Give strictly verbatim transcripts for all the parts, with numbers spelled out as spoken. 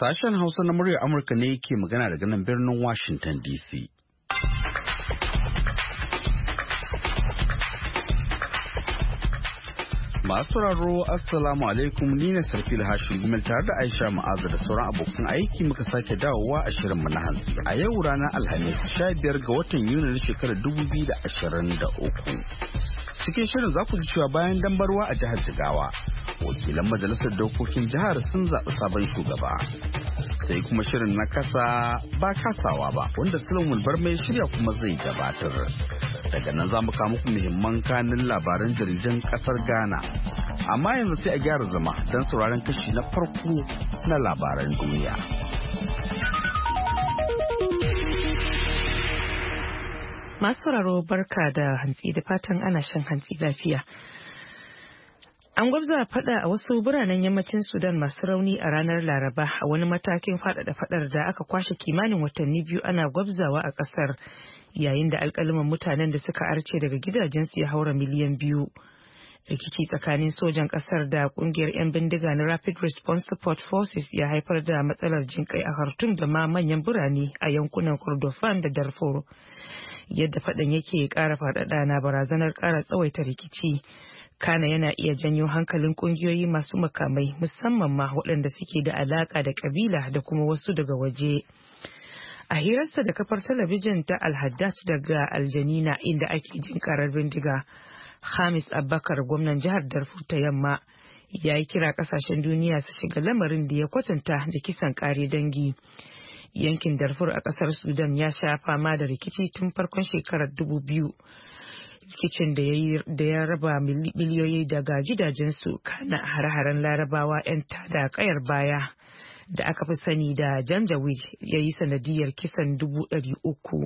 Sashen Hausa na muryar Amurka ne ke magana daga nan birnin Washington D C. Masu sauraro Assalamu alaikum, ni ne Sarfil Hashim Gumel tare da Aisha Ma'aza da sauran abokan aiki muka sake dawowa a shirin mu na hantsi. A yau ranar Alhamis sha biyar ga watan Yuni na shekarar dubu biyu da ashirin da uku. Cikin shirin za ku ji cewa bayan dambarwa a jihar Jigawa, wakilan majalisar dokokin jihar sun zaɓi sabon shugaba. Sai kuma shirin na kasa ba kasawa ba wanda Sulaiman Barmai shirya kuma zai gabatar. Daga nan za mu kawo muku muhimman kanin labaran jaridan kasar Ghana. Amma yanzu sai a gyara zama don sauraron kashi na farko na labaran duniya. Masu sauraro barka da hantsi da fatan ana shan hantsi lafiya. An gwabza fada a wasu biranen yammacin Sudan masu rauni a ranar Laraba a wani matakin faɗaɗa fadar da aka kwashe kimanin watanni biyu ana gwabzawa a ƙasar, yayin da alƙalaman mutanen da suka arce daga gidajensu ya haura miliyan biyu. Rikici tsakanin sojan ƙasar da ƙungiyar 'yan bindiga na Rapid Response Support Forces ya haifar da matsalar jinƙai a Khartoum da ma manyan birane a yankunan Kordofan da Darfur. Yadda faɗan yake ƙara faɗaɗa na barazanar ƙara tsawaita rikici. Kana yana iya janyo hankalin kungiyoyi masu makamai, musamman ma waɗanda suke da alaka da kabila da kuma wasu daga waje. A hirarsa da kafar talabijin ta Al-Haddad daga Aljanina inda ake jin karar bindiga, Hamis Abubakar, gwamnan jihar Darfur ta Yamma, ya yi kira kasashen duniya su shiga lamarin da ya kwatanta da kisan kare dangi. Yankin Darfur a kasar Sudan ya sha fama da rikici tun farkon shekarar dubu biyu. Rikicin da ya raba miliyoyi daga gidajensu, kana hare-haren larabawa 'yan tada kayar baya da aka fi sani da Janjaweed ya yi sanadiyar kisan dubu ɗari uku.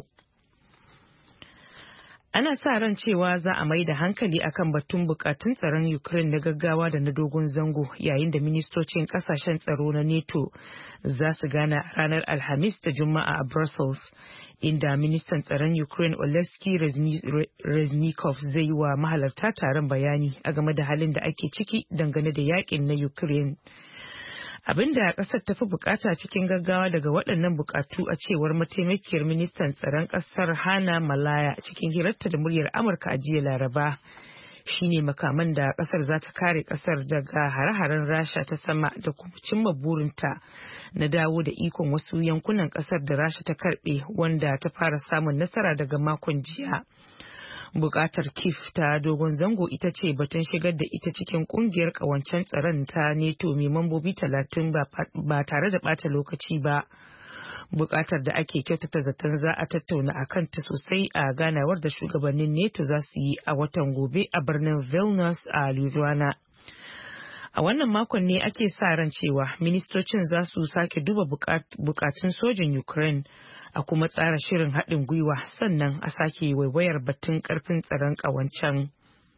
Ana sa ran cewa za a mai da hankali akan batun bukatun tsaron Ukraine na gaggawa da na dogon zango yayin da ministocin kasashen tsaro na NATO za su gana ranar Alhamis da Juma'a a Brussels, inda ministan tsaron Ukraine Oleksiy Reznikov zai yi wa mahalarta taron bayani a game da halin da ake ciki dangane da yakin na Ukraine. Abinda kasar ta fi bukata cikin gaggawa daga waɗannan bukatu, a cewar mataimakiyar ministan tsaron kasar Hana Malaya cikin hirarta da muryar Amurka a jiya Laraba, shine makaman da kasar za ta kare kasar daga hare-haren Rasha ta sama da kuma cimma burinta na dawo da ikon wasu yankunan kasar da Rasha ta karbe, wanda ta fara samun nasara daga makon jiya. Bukatar Kiev ta dogon zango ita ce batun shigar da ita cikin kungiyar kawancen tsaron ta NATO mai mambobi talatin ba tare da bata lokaci ba. Bukatar da ake kyautata zaton za a tattauna a kanta sosai a ganawar da shugabannin NATO za su yi a watan gobe a birnin Vilnius a Lithuania. A wannan makon ne ake sa ran cewa ministocin za su sake duba bukatun sojin Ukraine, a kuma tsara shirin haɗin gwiwa, sannan a sake waiwayar batun ƙarfin tsaron ƙawancen.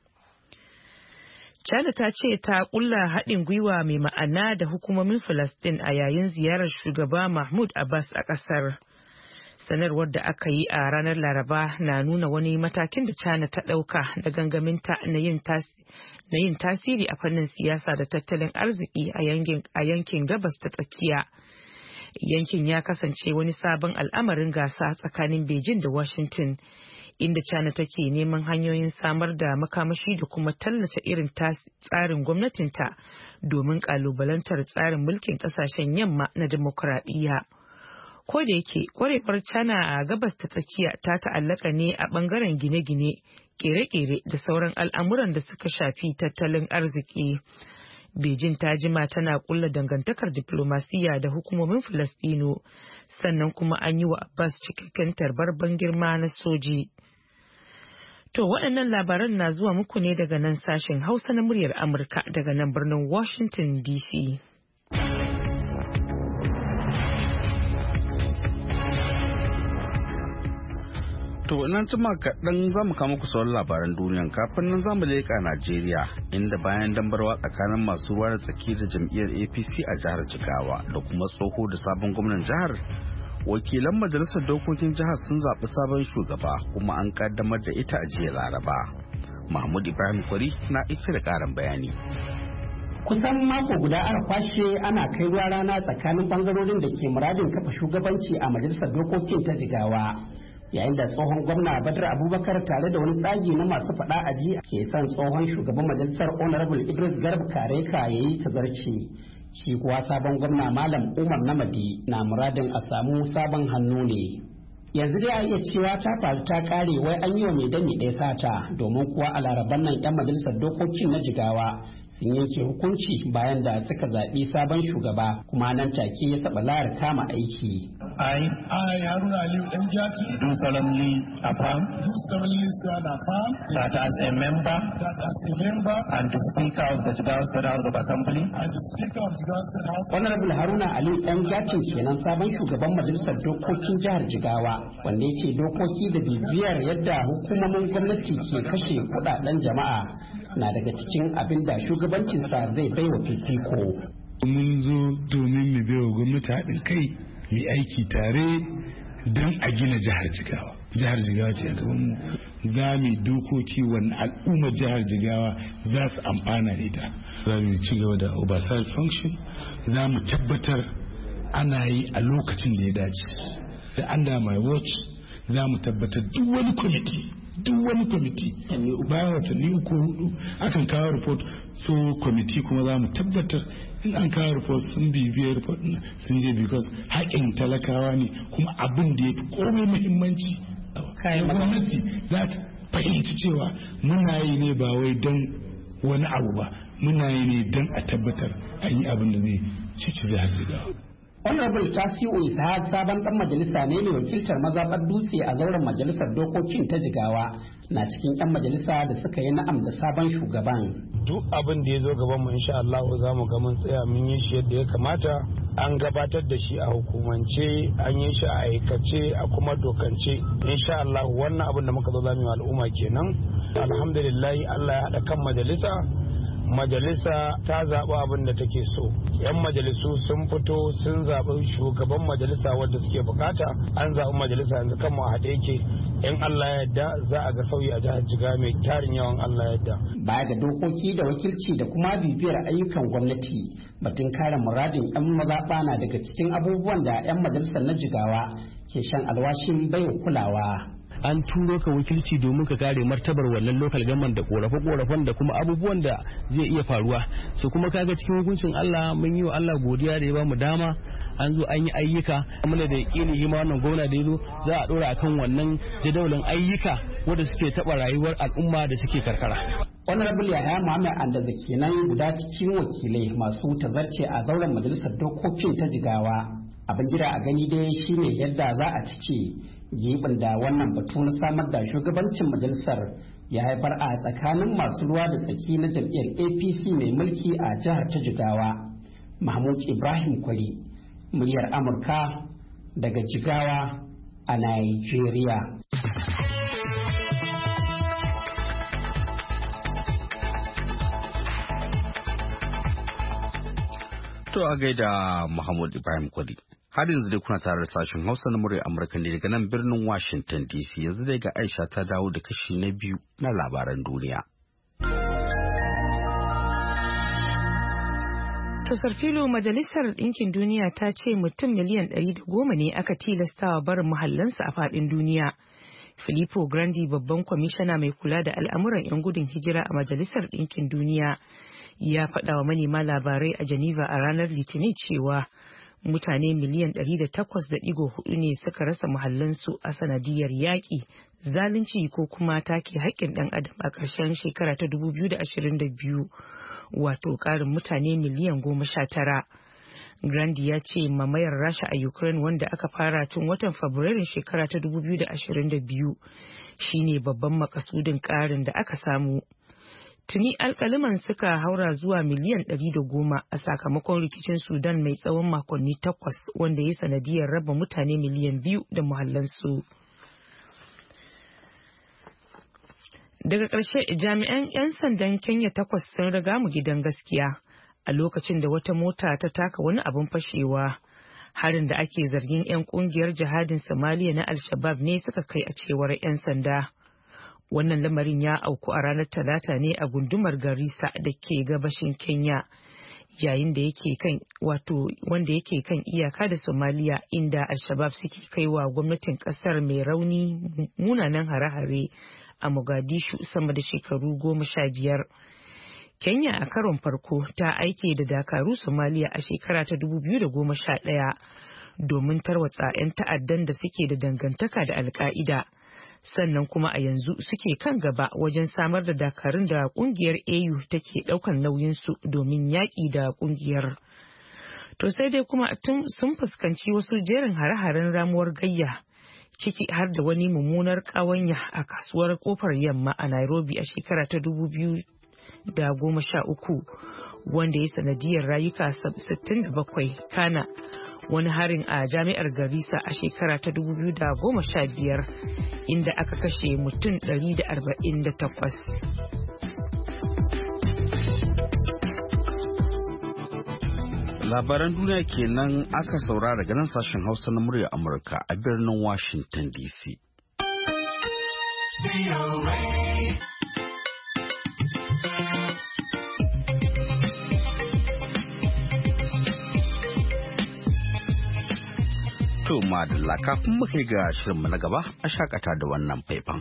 China ta ce ta ƙulla haɗin gwiwa mai ma'ana da hukumomin Falasɗin a yayin ziyarar shugaba Mahmud Abbas a ƙasar. Sanarwar da aka yi a ranar Laraba na nuna wani matakin da China ta ɗauka da gangaminta na yin tasiri a fannin siyasa da tattalin arziki a yankin gabas ta tsakiya. Yankin ya kasance wani sabon al'amarin gasa tsakanin Beijing da Washington, inda China take neman hanyoyin samar da makamashi da kuma tallata irin tsarin gwamnatinta domin kalubalantar tsarin mulkin kasashen yamma na demokuraɗiyya. Ko da yake kwarewar China a gabas ta tsakiya ta ta'allaka ne a bangaren gine-gine, kere-kere da sauran al'amuran da suka shafi tattalin arziki. Beijing ta jima tana kulla dangantakar diplomasiya da hukumomin Falastino, sannan kuma an yi wa Abbas cikakken tarbar ban girma na soji. To waɗannan labaran na zuwa muku ne daga nan sashen Hausa na muryar Amurka daga nan birnin Washington D C. To nan cima kaɗan za mu kama ku sauran labaran duniyan, kafin nan za mu leƙa Najeriya, inda bayan dambarwa tsakanin masu ruwa da tsaki da jam'iyyar A P C a jihar Jigawa da kuma tsoho da sabon gwamnan jihar, wakilan majalisar dokokin jihar sun zaɓi sabon shugaba kuma an kaddamar da ita a jiya Laraba. Mahmud Ibrahim Kwari na ike da ƙarin bayani. Kusan mako guda aka kwashe ana kai ruwa rana tsakanin bangarorin da ke muradin kafa shugabanci a majalisar dokokin ta Jigawa. Yayin da tsohon gwamna Badar Abubakar tare da wani tsagi na masu faɗa aji ke son tsohon shugaban majalisar Honorable Idris Garba Kareka ya yi tazarci. Shi kuwa sabon gwamna Malam Umar Namadi na muradin a samu sabon hannu ne. Yanzu dai a iya cewa ta faru ta kare wai an yi wa mai dami ɗaya sata, domin kuwa a laraban nan 'yan majalisar dokokin na Jigawa sun yanke hukunci bayan da suka zaɓi sabon shugaba kuma nan take ya saba layar kama aiki. I, I, Haruna Aliyu Ɗanjati, do solemnly affirm, do solemnly swear and affirm that as a member, that as a member, and the Speaker of the Jigawa State House of Assembly, and the Speaker of the Jigawa State House. Honorable Haruna Aliyu Ɗanjati kenan sabon shugaban majalisar dokokin jihar Jigawa, wanda ya ce dokoki da bibiyar yadda hukumomin gwamnati ke kashe kuɗaɗen jama'a na daga cikin abin da shugabancinsa zai baiwa fifiko. Mun zo domin mu baiwa gwamnati haɗin kai mu aiki tare don a gina jihar Jigawa. Jihar Jigawa ce a gaban mu. Za mu dokoki wani al'ummar jihar Jigawa za su amfana da ita. Za mu ci gaba da oversight function. Za mu tabbatar ana yi a lokacin da ya dace. Da under my watch za mu tabbatar duk wani kwamiti duk wani kwamiti bayan watanni uku hudu akan kawo report, so kwamiti kuma za mu tabbatar in an kawo report sun bibiyar report sun je, because haƙƙin talakawa ne kuma abin da ya fi komai muhimmanci gwamnati za ta fahimci cewa muna yi ne ba wai don wani abu ba, muna yi ne don a tabbatar an yi abin da zai cici jihar Jigawa. Honorable Tasiu Ishaq sabon dan majalisa ne mai wakiltar mazaɓar Dutse a zauren majalisar dokokin ta Jigawa, na cikin 'yan majalisa da suka yi na'am da sabon shugaban. Duk abin da ya zo gaban mu insha Allah za mu ga mun tsaya mun yi shi yadda ya kamata, an gabatar da shi a hukumance, an yi shi a aikace, a kuma dokance. Insha Allah wannan abin da muka zo za mu yi al'umma kenan. Alhamdulillah Allah ya haɗa kan majalisa. Majalisa ta zaɓi abin da take so. 'Yan majalisu sun fito sun zaɓi shugaban majalisa wadda suke bukata. An zaɓi majalisa yanzu kan mu a haɗe yake. In Allah ya yarda za a ga sauyi a jihar Jigawa mai tarin yawan Allah ya yarda. Baya ga dokoki da wakilci da kuma bibiyar ayyukan gwamnati, batun kare muradin 'yan mazaɓa na daga cikin abubuwan da 'yan majalisar na Jigawa ke shan alwashin baiwa kulawa. An turo ka wakilci domin ka kare martabar wannan local government da korafe-korafen da kuma abubuwan da zai iya faruwa. So kuma kaga cikin hukuncin Allah mun yi wa Allah godiya da ya bamu dama, an zo an yi ayyuka. Muna da yakini yi ma wannan gwamna da yazo za a dora akan wannan jadawalin ayyuka wanda suke taba rayuwar al'umma da suke karkara. Honorable Yahaya Muhammad Andaza kenan guda cikin wakilai masu tazarce a zauren majalisar dokokin ta Jigawa. Abin jira a gani dai shine yadda za a cike gibin da wannan batu na samar da shugabancin majalisar ya haifar a tsakanin masu ruwa da tsaki na jam'iyyar A P C mai mulki a jihar ta Jigawa. Mahmud Ibrahim Kwari, muryar Amurka daga Jigawa a Nigeria. To a gaida Mahmud Ibrahim Kwari. Har yanzu dai kuna tare da sashen Hausa na murya Amurka ne daga nan birnin Washington D C. Yanzu dai ga Aisha ta dawo da kashi na biyu na labaran duniya. Tosar filo Majalisar Ɗinkin Duniya ta ce mutum miliyan ɗari da goma ne aka tilastawa barin muhallansu a faɗin duniya. Filippo Grandi, babban kwamishina mai kula da al'amuran 'yan gudun hijira a Majalisar Ɗinkin Duniya, ya faɗa wa manema labarai a Geneva a ranar Litinin cewa mutane miliyan ɗari da takwas da ɗigo hudu ne suka rasa muhallansu a sanadiyar yaƙi, zalunci ko kuma take haƙƙin ɗan adam a ƙarshen shekara ta dubu biyu da ashirin da biyu, wato ƙarin mutane miliyan goma sha tara. Grandi ya ce mamayar Rasha a Ukraine, wanda aka fara tun watan Fabrairun shekara ta dubu biyu da ashirin da biyu, shine babban makasudin ƙarin da aka samu. Tuni alkaliman suka haura zuwa miliyan ɗari da goma a sakamakon rikicin Sudan mai tsawon makonni takwas, wanda ya sanadiyar raba mutane miliyan biyu da muhallansu. Daga ƙarshe, jami'an 'yan sandan Kenya takwas sun riga mu gidan gaskiya a lokacin da wata mota ta taka wani abin fashewa. Harin da ake zargin 'yan ƙungiyar jihadin Somalia na Al-Shabaab ne suka kai a cewar 'yan sanda. Wannan lamarin ya auku a ranar Talata ne a gundumar Garissa da ke gabashin Kenya, yayin da yake kan wato wanda yake kan iyaka da Somalia inda Al-Shabaab suke kaiwa gwamnatin kasar mai rauni munanan hare-hare a Mogadishu sama da shekaru goma sha biyar. Kenya a karon farko ta aike da dakaru Somalia a shekara ta dubu biyu da goma sha ɗaya domin tarwatsa 'yan ta'addan da suke da dangantaka da Al-Qaida. Sannan kuma a yanzu suke kan gaba wajen samar da dakarun da kungiyar A U take daukan nauyinsu domin yaƙi da kungiyar. To sai dai kuma tun sun fuskanci wasu jerin hare-haren ramuwar gayya ciki har da wani mummunar ƙawanya a kasuwar kofar yamma a Nairobi a shekara ta dubu biyu da goma sha uku wanda ya sanadiyar rayuka sittin da bakwai kana wani harin a jami'ar Garissa a shekara ta dubu biyu da goma sha biyar inda aka kashe mutum ɗari da arba'in da takwas. Labaran duniya kenan aka saurara daga nan sashen Hausa na murya Amurka a birnin Washington D C. To madalla kafin muka ga shirinmu na gaba a shakata da wannan faifan.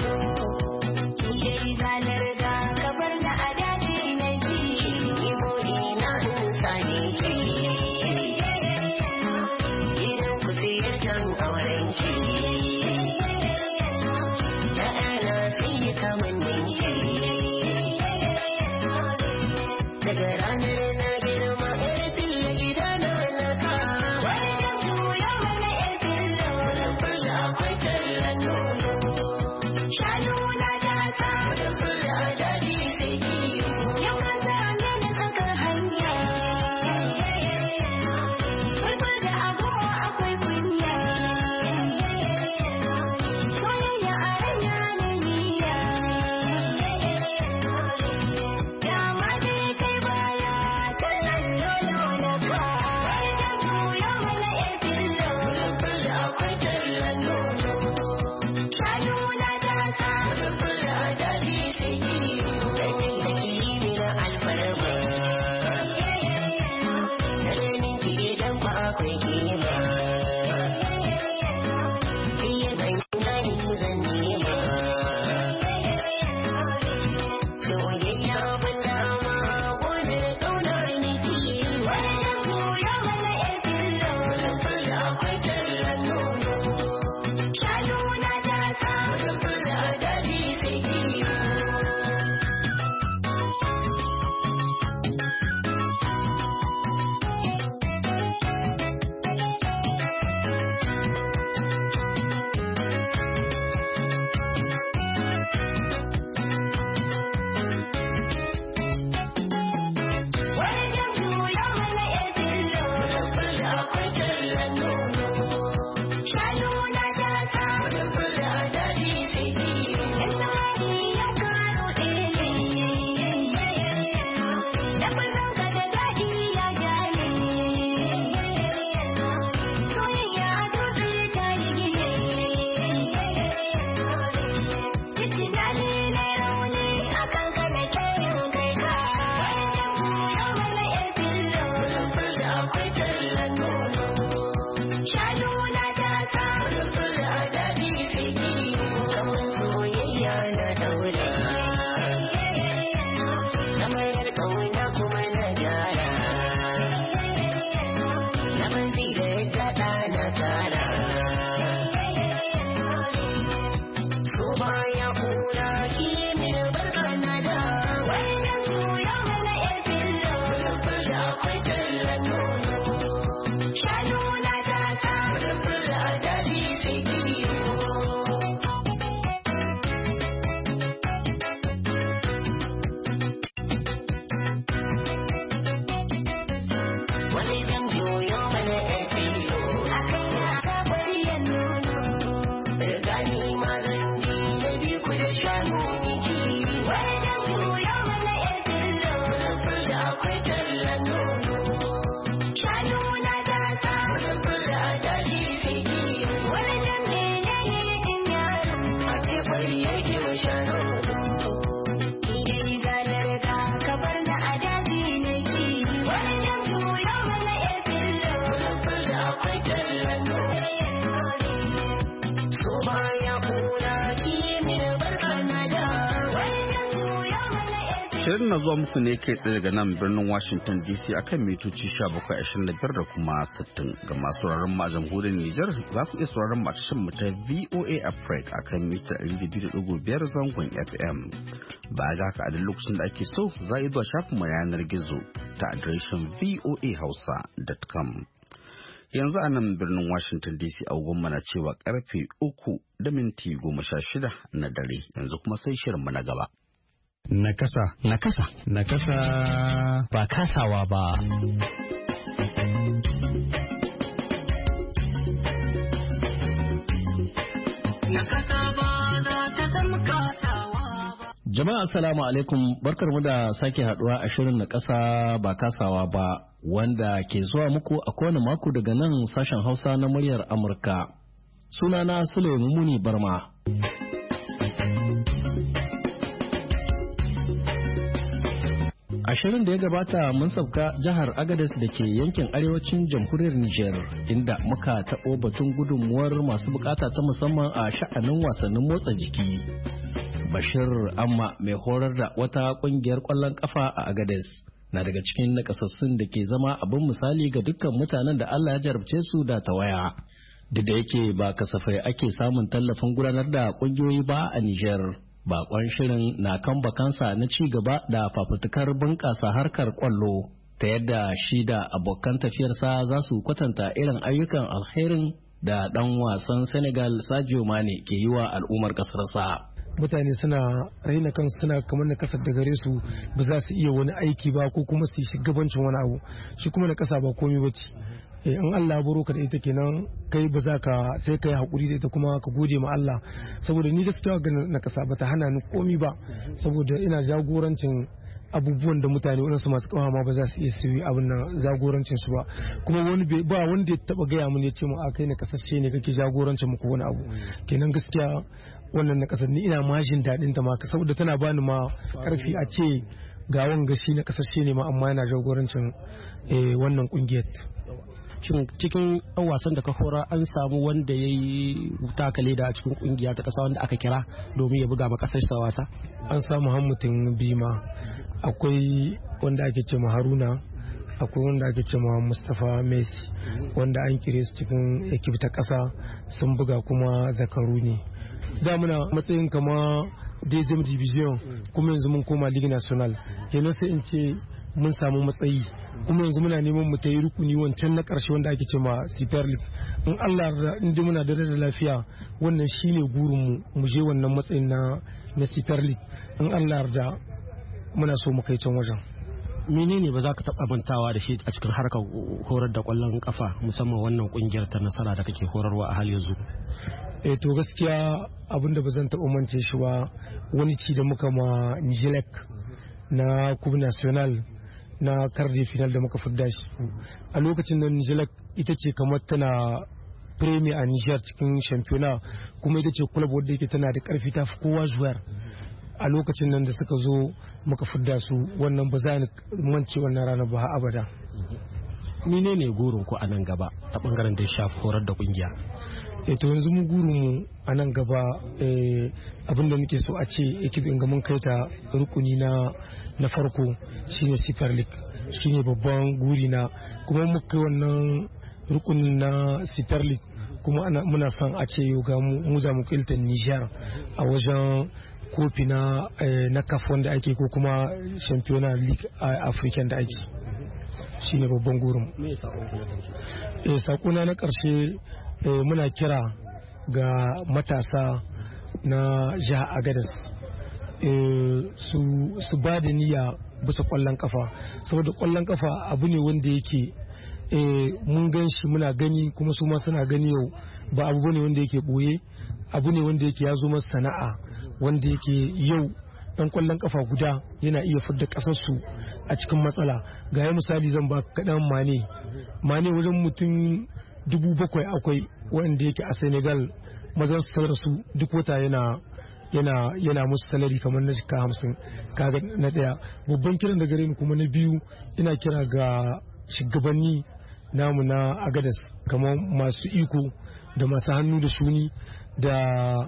Zanar ga kabar na a daji na ji, Shirin na zuwa muku ne kai tsaye daga nan birnin Washington D C akan mitoci bakwai ashirin da biyar da kuma sittin. Ga masu sauraron mu a jamhuriyar Nijar za ku iya sauraron mu a tashar mu ta V O A Africa akan mita ɗari da biyu da ɗigo biyar zangon F M. Ba ga haka a duk lokacin da ake so za a yi zuwa shafin mu yanar gizo ta adireshin v o a hausa dot com. Yanzu a nan birnin Washington D C agogon mana cewa karfe uku da minti goma sha shida na dare, yanzu kuma sai shirin mu na gaba. Nakasa. Nakasa. Nakasa. Ba kasawa ba. Nakasa ba za ta zama kasawa ba. Jama'a assalamu alaikum, barkarmu da sake haduwa a shirin Nakasa ba kasawa ba, wanda ke zuwa muku a kowane mako daga nan sashen Hausa na muryar Amurka. Sunana Sulaimu Muni Barma. A shirin da ya gabata mun sauka jihar Agadez da ke yankin arewacin jamhuriyar Nijar, inda muka taɓo batun gudunmuwar masu bukata ta musamman a sha'anin wasannin motsa jiki. Bashir Amma mai horar da wata ƙungiyar ƙwallon ƙafa a Agadez na daga cikin nakasassun da ke zama abin misali ga dukkan mutanen da Allah ya jarabce su da tawaya. Duk da yake ba kasafai ake samun tallafin gudanar da ƙungiyoyi ba a Nijar. Bakon shirin na kan bakansa na ci gaba da fafutukar bunƙasa harkar ƙwallo ta yadda shi da abokan tafiyarsa za su kwatanta irin ayyukan alherin da ɗan wasan Senegal Sadio Mane ke yi wa al'ummar ƙasarsa. Mutane suna raina kansu, suna kamar na kasar da gare su ba za su iya wani aiki ba ko kuma su yi shugabancin wani abu, shi kuma na kasa ba komai ba ce. In Allah baro ka da ita kenan kai ba za ka sai kai hakuri da ita kuma ka gode ma Allah, saboda ni gaskiya ga na kasa ba ta hana ni komi ba, saboda ina jagorancin abubuwan da mutane waɗansu masu kawa ma ba za su iya su yi abin nan jagorancin su ba, kuma wani ba wanda ya taba gaya mun ya ce mu a kai na kasashe ne kake jagorancin mu ko wani abu. Kenan gaskiya wannan na kasar ni ina majin daɗin ta ma, saboda tana bani ma karfi a ce ga wanga shi na kasashe ne ma amma yana jagorancin wannan kungiyar. Shin cikin ɗan wasan da ka hora an samu wanda ya yi takale da a cikin kungiya ta ƙasa wanda aka kira domin ya buga ma ƙasar wasa? An samu hammutin bima, akwai wanda ake ce Haruna, akwai wanda ake ce Mustapha Messi, wanda an kire su cikin ekip ta ƙasa sun buga kuma zakaru ne. Da muna matsayin kama deuxième division kuma yanzu mun koma Ligue National, kenan sai in ce mun samu matsayi, kuma yanzu muna neman mu ta yi rukuni wancan na ƙarshe wanda ake ce ma Super League. In Allah da inda muna da da lafiya wannan shine gurin mu mu je wannan matsayin na na Super League. In Allah da muna so mu kai can wajen. Menene ba za ka taɓa mantawa da shi a cikin harkar horar da ƙwallon kafa, musamman wannan ƙungiyar ta nasara da kake horarwa a hali yanzu? Eh to gaskiya abinda ba zan taɓa mance shi ba, wani ci da muka ma Nijilek na Coupe National na kardi final da muka fidda shi a lokacin da Nijilek ita ce kamar tana premier a Niger cikin shampiyona, kuma ita ce club wadda yake tana da karfi ta fi kowa zuwar. A lokacin nan da suka zo muka fidda su, wannan ba za ni mance wannan rana ba abada. Mene ne gurin ku a nan gaba ta bangaren da ya shafi horar da kungiya? E to yanzu mu gurin mu a nan gaba abinda muke so a ce ekip in ga mun kai ta rukuni na na farko shine Super League, shine babban guri na, kuma muka wannan rukunin na Super League kuma ana muna son a ce yau ga mu za mu kilta Niger a wajen kofi na na C A F wanda ake ko kuma Championnat League African da ake, shine babban gurin. Me yasa eh sakona na karshe muna kira ga matasa na jihar Agadez su su ba da niyya bisa kwallon kafa, saboda kwallon kafa abu ne wanda yake mun gan shi muna gani kuma su ma suna gani yau, ba abu bane wanda yake boye, abu ne wanda yake ya zo masa sana'a, wanda yake yau dan kwallon kafa guda yana iya fidda kasar su a cikin matsala. Ga ya misali zan ba kaɗan Mane Mane wajen mutum dubu bakwai akwai wanda yake a Senegal, mazan su su duk wata yana yana yana musu salari kamar na jika hamsin. Kaga na daya babban kiran da gare ni, kuma na biyu ina kira ga shugabanni namu na Agadez, kamar masu iko da masu hannu da shuni da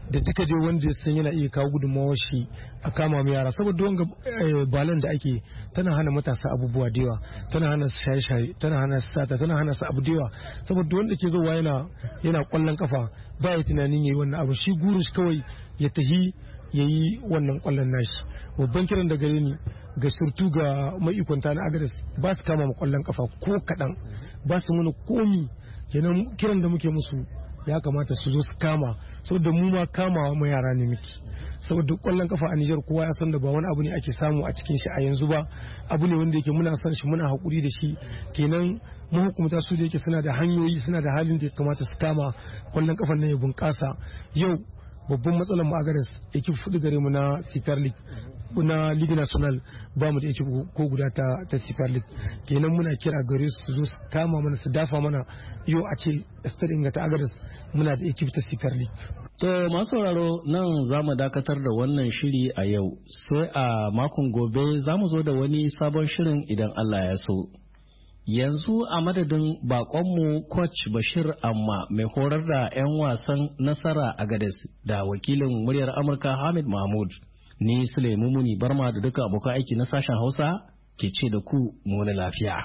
da duka dai wanda ya san yana iya kawo gudunmawar shi a kama mu yara saboda wanga balan da ake tana hana matasa abubuwa da yawa, tana hana su shaye-shaye, tana hana su sata, tana hana su abu da yawa saboda wanda ke zuwa yana yana kwallon kafa ba ya tunanin yayi wannan abu, shi gurin shi kawai ya tahi yayi wannan kwallon nashi. Babban kiran da gare ni ga surtu ga maikwanta na Agadez ba su kama kwallon kafa ko kadan, ba su mana komi. Kenan kiran da muke musu ya kamata su zo su kama saboda mu ma kamawa mu yara ne miki, saboda kwallon kafa a Nijar kowa ya san da ba wani abu ne ake samu a cikin shi a yanzu ba, abu ne wanda yake muna san shi muna hakuri da shi. Kenan mu hukumta su da yake suna da hanyoyi, suna da halin da ya kamata su kama kwallon kafan nan ya bunƙasa. Yau babban matsalar mu a Agadez ekip fudu gare mu na Super League na Ligue National, ba mu da ekip ko guda ta ta Super League. Kenan muna kira gare su zo su kama mana su dafa mana, yau a ce Stade Inga ta Agadez muna da ekip ta Super League. To masu sauraro nan za mu dakatar da wannan shiri a yau, sai a makon gobe za mu zo da wani sabon shirin idan Allah ya so. Yanzu a madadin bakonmu coach Bashir Amma mai horar da 'yan wasan Nasara Agadez da wakilin muryar Amurka Hamid Mahmud, ni Sulaimu Muni Barma da duka abokan aiki na sashen Hausa ke ce da ku mu na lafiya.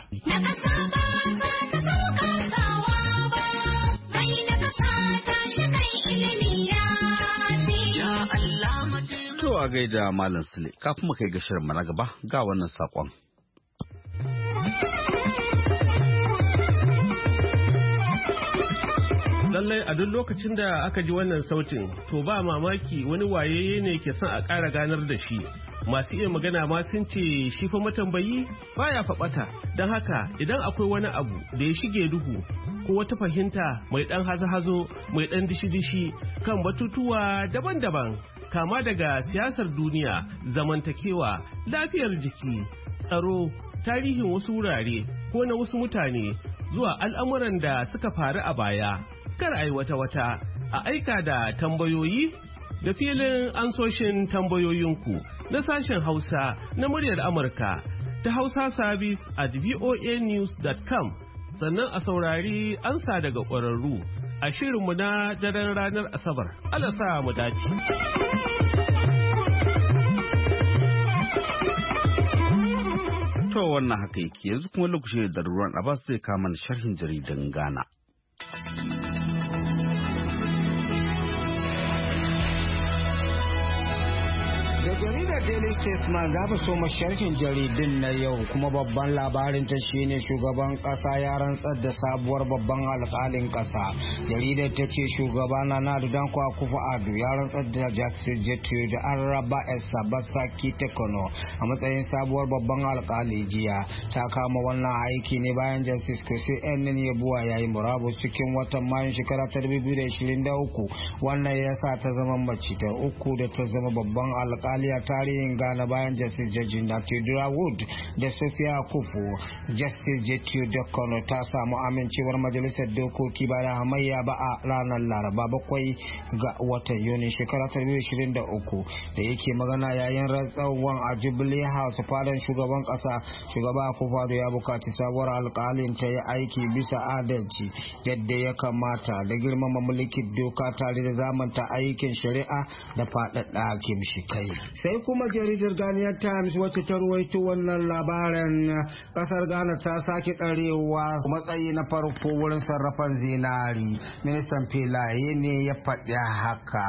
To a gaida Malam Sule, kafin mu kai ga shirin na gaba ga wannan sakon. Lallai a duk lokacin da aka ji wannan sautin to ba mamaki wani wayayye ne ke son a ƙara ganar da shi. Masu iya magana ma sun ce shi fa matambayi baya faɓata, don haka idan akwai wani abu da ya shige duhu ko wata fahimta mai ɗan hazo-hazo mai ɗan dishi-dishi kan batutuwa daban-daban kama daga siyasar duniya, zamantakewa, lafiyar jiki, tsaro, tarihin wasu wurare ko na wasu mutane zuwa al'amuran da suka faru a baya. Kar a yi wata-wata a aika da tambayoyi da filin ansoshin tambayoyinku na sashen Hausa na muryar Amurka ta Hausa Service at voa news dot com, sannan a saurari ansa daga ƙwararru a shirinmu na daren ranar Asabar. Allah sa mu dace. To wannan haka yake, yanzu kuma lokacin da Ruwan Abbas zai kama sharhin jaridan Ghana. Da jaridar Daily Statesman za mu so sharhin jaridun na yau, kuma babban labarin ta shine shugaban kasa ya rantsar da sabuwar babban alkalin kasa. Jaridar ta ce shugaba Nana Dankwa Akufo-Addo ya rantsar da Jackson Jetro da Araba Esabasa Tekono a matsayin sabuwar babban alkali jiya. Ta kama wannan aiki ne bayan Justice Kwesi Enin-Yebuwa ya yi murabus cikin watan Mayun shekara ta dubu biyu da ashirin da uku. Wannan ya sa ta zama mace ta uku da ta zama babban alkali a tarihin Ghana bayan Justice Jejin Natidura Wood da Sophia Akufo. Justice Jetro Tekono ta samu amincewar majalisar dokoki ba da hamayya ba a ranar Laraba bakwai ga watan Yuni shekara ta dubu ashirin da uku. Da yake magana yayin rantsarwan a Jubilee House fadan shugaban kasa, shugaba Akufo-Addo ya bukaci sabuwar alkalin ta yi aiki bisa adalci yadda ya kamata da girmama mulkin doka tare da zamanta aikin shari'a da faɗaɗa kimshi kai. Sai kuma jaridar Ghanaian Times wacce ta ruwaito wannan labarin, kasar Ghana ta sake ɗarewa matsayi na farko wurin sarrafan zinari. Ministan filaye ne ya faɗi haka.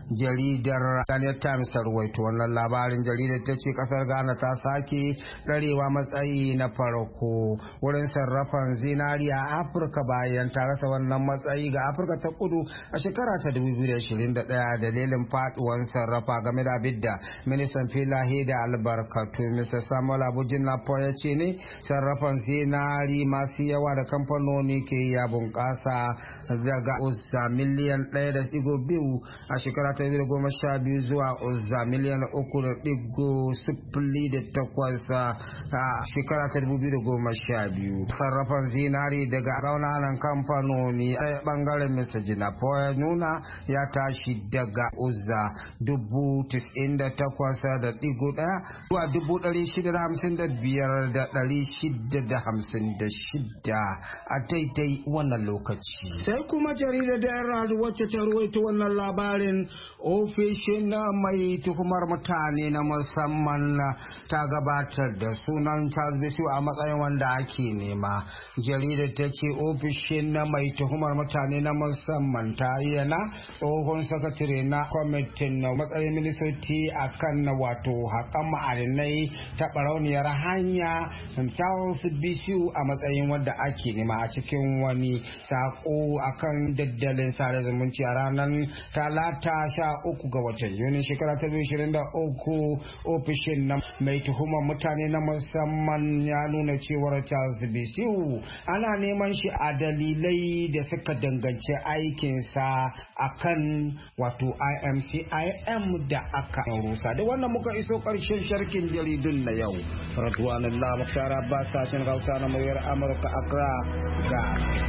Jaridar Ghanaian Times ta ruwaito wannan labarin. Jaridar ta ce kasar Ghana ta sake ɗarewa matsayi na farko wurin sarrafan zinari a Afirka bayan ta rasa wannan matsayi ga Afirka ta kudu a shekara ta dubu biyu da ashirin da ɗaya dalilin faɗuwan sarrafa game da bidda. Ministan filaye da albarkatu Mister Samuel Abujin Lapo ya ce ne sarrafan zinari masu yawa da kamfanoni ke ya bunƙasa daga uzza miliyan ɗaya da ɗigo biyu a shekara ta biyu da goma sha biyu zuwa uzza miliyan uku da ɗigo sifili da takwas a shekara ta dubu biyu da goma sha biyu. Sarrafan zinari daga ƙaunanan kamfanoni a ɓangaren Mister Jinapo ya nuna ya tashi daga uzza dubu tis'in da takwas da ɗigo ɗaya zuwa dubu ɗari shida da hamsin da biyar da ɗari shida da hamsin da shida a daidai wannan lokaci. Sai kuma jaridar da Herald wacce ta ruwaito wannan labarin ofishin mai tuhumar mutane na musamman ta gabatar da sunan Charles Bisu a matsayin wanda ake nema. Jaridar ta ce ofishin mai tuhumar mutane na musamman ta yana tsohon sakatare na kwamitin na matsayin ministoci a kan wato haƙan ma'adinai ta barauniyar hanya Charles Bisu a matsayin wanda ake nema a cikin wani sako akan daddalin sada zumunci a ranar talata sha uku ga watan Yuni shekara ta biyu ishirin da uku ofishin na mai tuhumar mutane na musamman ya nuna cewar Charles Bisu ana neman shi a dalilai da suka danganci aikinsa akan wato I M C I M da aka rusa. Da wannan muka iso karshen sharkin jaridun na yau. Radwanullah Mukhtar Abbas sashen Hausa na muryar Amurka Accra ga.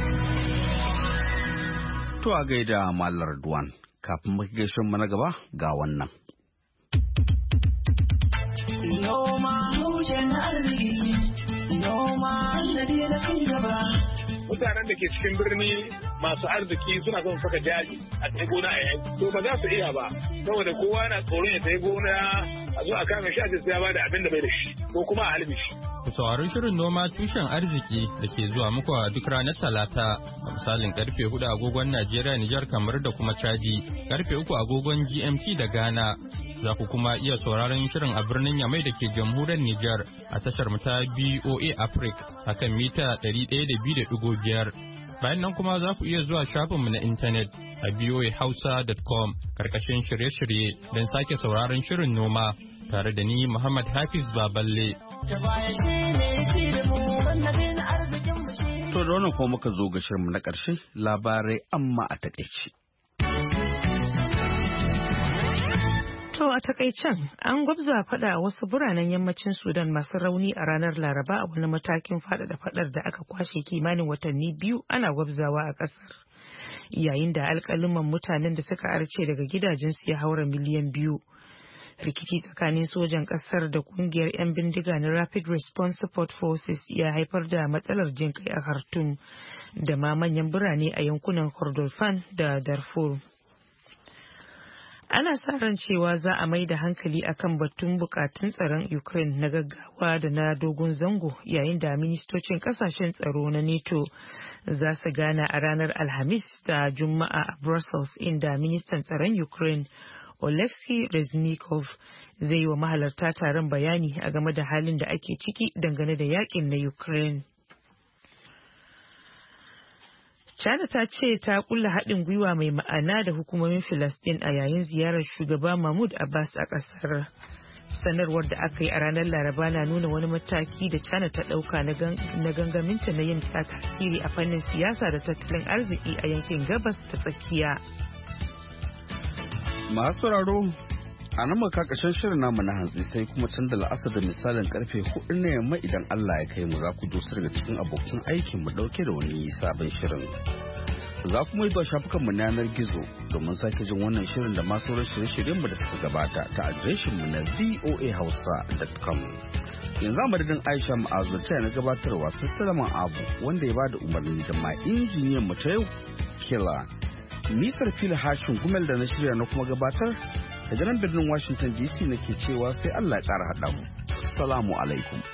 To a gaida Mallar Duwan kafin muka gaishe mu na gaba ga wannan. Noma tushen arziki, noma da na ci gaba. Mutanen da ke cikin birni masu arziki suna son saka jari a cikin gona a yanki. To ba za su iya ba, saboda kowa yana tsoron ya sayi gona a zo a kame shi a sai ya bada abin da bai da shi ko kuma a halbe shi. Ku saurari shirin noma tushen arziki da ke zuwa muku a duk ranar Talata a misalin karfe hudu agogon Najeriya, Nijar, kamar da kuma Chadi, karfe uku agogon G M T da Ghana. Za ku kuma iya sauraron shirin a birnin Yamai da ke jamhuriyar Nijar a tashar mu ta B O A Africa a kan mita ɗari ɗaya da biyu da ɗigo biyar. Bayan nan kuma za ku iya zuwa shafinmu na intanet a b o a hausa dot com karkashin shirye-shirye don sake sauraron shirin noma tare da ni Muhammad Hafiz Baballe. To da wannan kuma muka zo ga shirinmu na ƙarshe labarai amma a takaice. To a takaicen an gwabza fada a wasu biranen yammacin Sudan masu rauni a ranar Laraba a wani matakin faɗaɗa fadar da aka kwashe kimanin watanni biyu ana gwabzawa a ƙasar. Yayin da alƙaluman mutanen da suka arce daga gidajensu ya haura miliyan biyu. Rikici tsakanin sojan ƙasar da kungiyar 'yan bindiga na Rapid Response Support Forces ya haifar da matsalar jin kai a Khartoum da ma manyan birane a yankunan Kordofan da Darfur. Ana sa ran cewa za a mai da hankali akan batun bukatun tsaron Ukraine na gaggawa da na dogon zango yayin da ministocin kasashen tsaro na NATO za su gana a ranar Alhamis da Juma'a a Brussels, inda ministan tsaron Ukraine Oleksiy Reznikov zai yi wa mahalarta taron bayani a game da halin da ake ciki dangane da yakin na Ukraine. China ta ce ta kulla haɗin gwiwa mai ma'ana da hukumomin Filistin a yayin ziyarar shugaba Mahmud Abbas a ƙasar. Sanarwar da aka yi a ranar Laraba na nuna wani mataki da China ta ɗauka na gangaminta na yin tasiri a fannin siyasa da tattalin arziki a yankin gabas ta tsakiya. Masu sauraro a nan maka ƙarshen shirin namu na hantsi sai kuma canza la'asar da misalin karfe hudu na yamma idan Allah ya kai mu za ku dosa daga cikin abokan aikin mu dauke da wani sabon shirin. Za kuma yi ba shafukan mu na yanar gizo domin sake jin wannan shirin da masu sauran shirye-shiryen mu da suka gabata ta adireshin mu na v o a hausa dot com. Yanzu a madadin Aisha Ma'azu ta na gabatarwa sai Salaman Abu wanda ya bada umarni da ma injiniyan mu ta yau Kila. Nisar fili hashin gumel da na shirya na kuma gabatar daga nan birnin Washington D C nake cewa sai Allah ya ƙara haɗa mu. Assalamu alaikum.